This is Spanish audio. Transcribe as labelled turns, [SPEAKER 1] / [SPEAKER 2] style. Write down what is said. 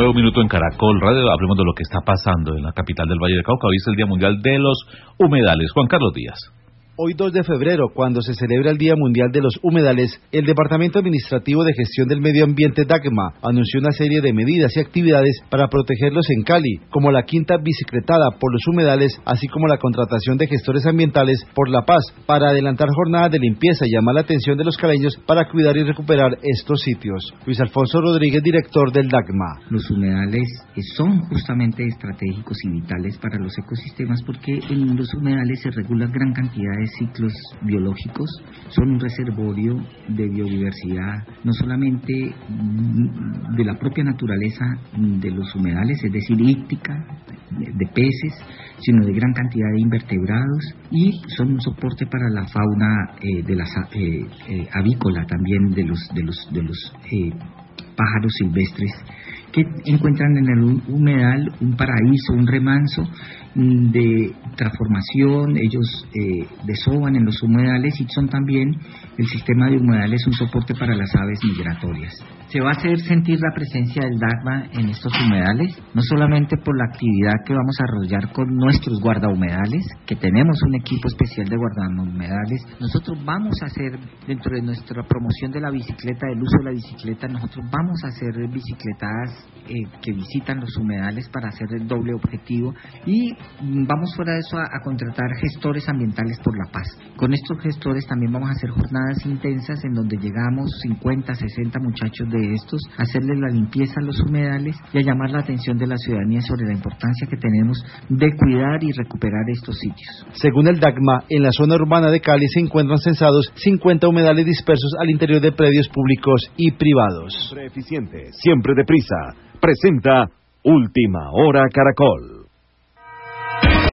[SPEAKER 1] 9:09 minutos en Caracol Radio. Hablemos de lo que está pasando en la capital del Valle del Cauca. Hoy es el Día Mundial de los Humedales. Juan Carlos Díaz.
[SPEAKER 2] Hoy 2 de febrero, cuando se celebra el Día Mundial de los Humedales, el Departamento Administrativo de Gestión del Medio Ambiente DAGMA anunció una serie de medidas y actividades para protegerlos en Cali, como la quinta bicicletada por los humedales, así como la contratación de gestores ambientales por la paz, para adelantar jornadas de limpieza y llamar la atención de los caleños para cuidar y recuperar estos sitios. Luis Alfonso Rodríguez, director del DAGMA.
[SPEAKER 3] Los humedales son justamente estratégicos y vitales para los ecosistemas porque en los humedales se regula gran cantidad de ciclos biológicos, son un reservorio de biodiversidad, no solamente de la propia naturaleza de los humedales, es decir, íctica, de peces, sino de gran cantidad de invertebrados, y son un soporte para la fauna de las avícola también de los pájaros silvestres que encuentran en el humedal un paraíso, un remanso de transformación. Ellos desovan en los humedales y son también, el sistema de humedales, un soporte para las aves migratorias. Se va a hacer sentir la presencia del DAGMA en estos humedales, no solamente por la actividad que vamos a desarrollar con nuestros guardahumedales, que tenemos un equipo especial de guardahumedales. Nosotros vamos a hacer, dentro de nuestra promoción de la bicicleta, del uso de la bicicleta, nosotros vamos a hacer bicicletadas que visitan los humedales para hacer el doble objetivo, y vamos fuera de eso a contratar gestores ambientales por la paz. Con estos gestores también vamos a hacer jornadas intensas en donde llegamos 50, 60 muchachos de estos a hacerles la limpieza a los humedales y a llamar la atención de la ciudadanía sobre la importancia que tenemos de cuidar y recuperar estos sitios.
[SPEAKER 2] Según el DAGMA, en la zona urbana de Cali se encuentran censados 50 humedales dispersos al interior de predios públicos y privados.
[SPEAKER 4] Siempre eficiente, siempre deprisa. Presenta Última Hora Caracol.